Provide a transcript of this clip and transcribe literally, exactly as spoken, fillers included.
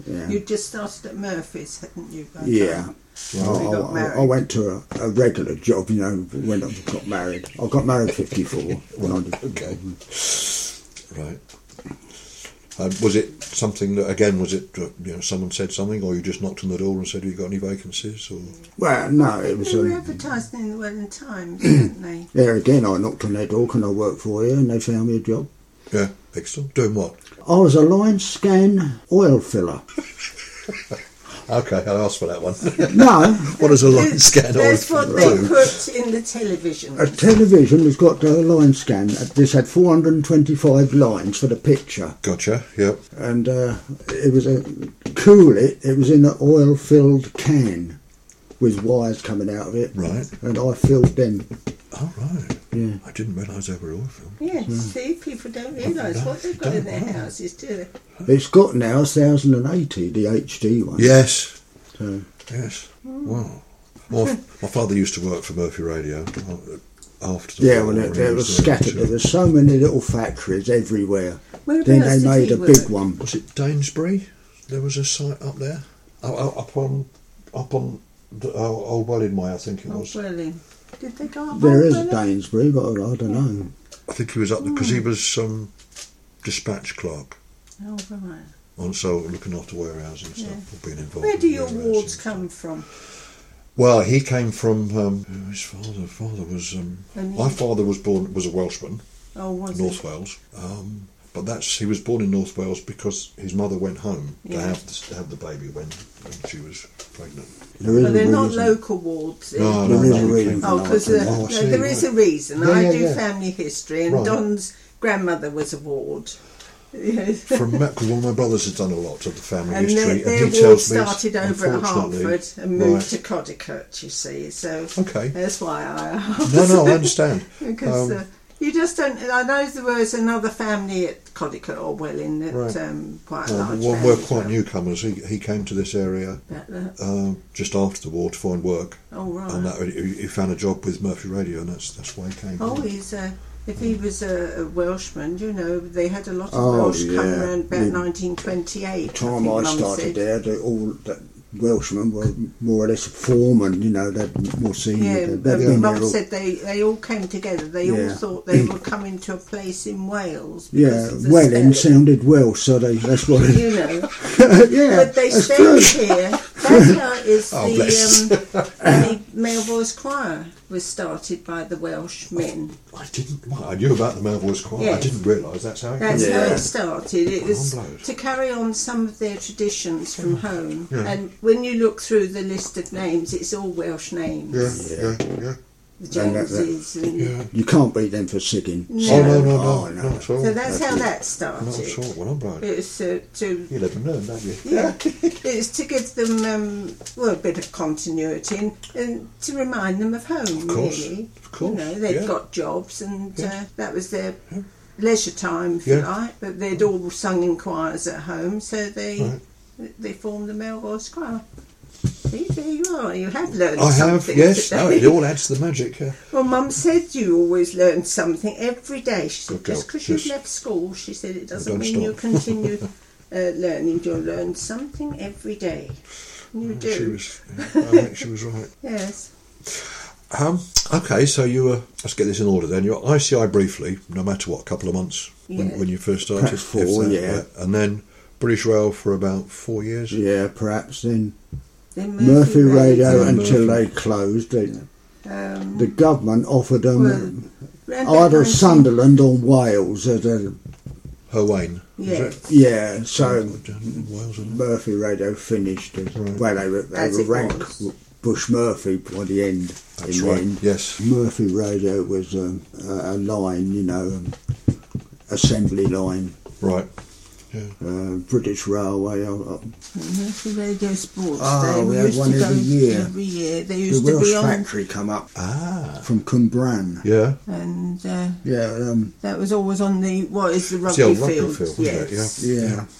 Yeah. You just started at Murphy's, hadn't you? by Yeah. time? I, You got I, married. I went to a, a regular job, you know, when I got married. I got married at fifty-four. When I did. Okay. Right. Uh, was it something that, again, was it, uh, you know, someone said something, or you just knocked on the door and said, have you got any vacancies? Or Well, no, it was... They were Um, advertising in the Welling Times, weren't they? there again, I knocked on their door, can I work for you? And they found me a job. Yeah, excellent. Doing what? I was a line scan oil filler. Okay, I asked for that one. No, What does a line scan That's oil what do? they put in the television. a television has got a line scan. This had four hundred twenty-five lines for the picture. Gotcha, yep. And uh, it was a... Cool it, it was in an oil-filled can with wires coming out of it. Right. And I filled them. Oh, right. Yeah. I didn't realise they were oil film. Yes, see, people don't realise what they've got in their houses, do they? It's got now one thousand eighty, the H D one. Yes, So, yes. Wow. My, my father used to work for Murphy Radio uh, after the yeah, war. well, it, He it was uh, scattered. There were so many little factories everywhere. Whereabouts Then they did made he a work? big one. Was it Danesbury? There was a site up there, up, up on, up on the, uh, Old Welling Way, I think it Oh, was. Welling. Did they go up There Old is Welling? Danesbury, but I don't know. I think he was up there because he was um, dispatch clerk, Oh, right. and so looking after warehousing and stuff, Yeah. or being involved. Where do in your warehousing. wards come from? Well, he came from um, his father. Father was um, And my you- father was born was a Welshman, Oh, was North it? Wales. Um, but that's he was born in North Wales because his mother went home to Yeah. have the, to have the baby when, when she was pregnant. There is Well, a they're not reason. local wards. then? No, There no, is no, a he reason came for Oh, from- because that. uh, Oh, I no, see, there is right. a reason. Yeah, I yeah, do yeah. family history, and Right. Don's grandmother was a ward. Yes. From because one of my brothers has done a lot of the family And history, their, their and he ward tells me it's- started over at unfortunately- Hartford and moved Right. to Codicut, you see. So Okay. that's why I asked. No, no, I understand. Because Um, uh, you just don't. I know there was another family at Codicut or Welling that Right. um, quite a Uh, large well, family we're as quite well. newcomers. He, he came to this area That- that- uh, just after the war to find work, Oh right. and that, he, he found a job with Murphy Radio, and that's that's why he came. Oh, here. he's uh, if he was a, a Welshman, you know, they had a lot of Oh, Welsh come yeah. around about The nineteen twenty-eight. The time think I, Mum started said. there, they all the Welshmen were more or less foremen, you know, they're more senior. Yeah, They'd they'd um, been Mum there all- said they, they all came together. They all Yeah. thought they were coming to a place in Wales. Yeah, because of the Welling spelling. sounded Welsh, so they, that's what it, You know, yeah, but they that's stayed true. here. That's how it is Oh, bless. the, um, the Male Voice Choir was started by the Welsh men. I didn't. Well, I knew about the Male Voice Choir. I Yes. didn't realise that's how it That's came. how Yeah. it started. It was Corn blows. to carry on some of their traditions from home. Yeah. And when you look through the list of names, it's all Welsh names. Yeah, yeah, yeah. The And that- that- Joneses. And yeah. You can't beat them for singing. No. Oh no, no, no, Oh, no, no. not at all. So that's how That's that Not at started. all. Well, I'm right. It was uh, to You live and learn, don't you? yeah, it's to give them um, well a bit of continuity and, and to remind them of home. Of course, really, of course, you know they'd yeah. got jobs and Yeah. uh, that was their Yeah. leisure time, if you Yeah. like. But they'd all sung in choirs at home, so they Right. they formed the Male Voice Choir. See, there you are. You have learned I have, something yes. No, today. it all adds to the magic. Yeah. Well, Mum said you always learn something every day. She said, Good just girl, because you've yes. left school, she said, it doesn't don't mean stop. you'll continue uh, learning. You'll learn something every day. You do. She was. Yeah, I think she was right. Yes. Um, okay, so you were. Let's get this in order then. You're I C I briefly, no matter what, a couple of months when, Yeah. when you first started. Perhaps four, if that, yeah. And then British Rail for about four years. Yeah, perhaps then Then Murphy Radio Radio. until they closed. They, Um, the government offered them well, around about either nineteen Sunderland or Wales. As a, Herwain. Yes. yeah, so Wales, isn't it? Murphy Radio finished. As, Right. Well, they were, they As were it ranked was. Bush Murphy by the end. That's in right. the end. Yes. Murphy Radio was um, a, a line, you know, um, assembly line. Right. Yeah. Uh, British Railway. Uh, uh, Murphy Radio Sports Oh, Day. we had used one to go every year. Every year. They the used to Welsh be on, factory come up Ah. from Cwmbran. Yeah. and uh, Yeah, um, that was always on the what is the It's rugby the old rugby field? field, wasn't it? yes. yeah.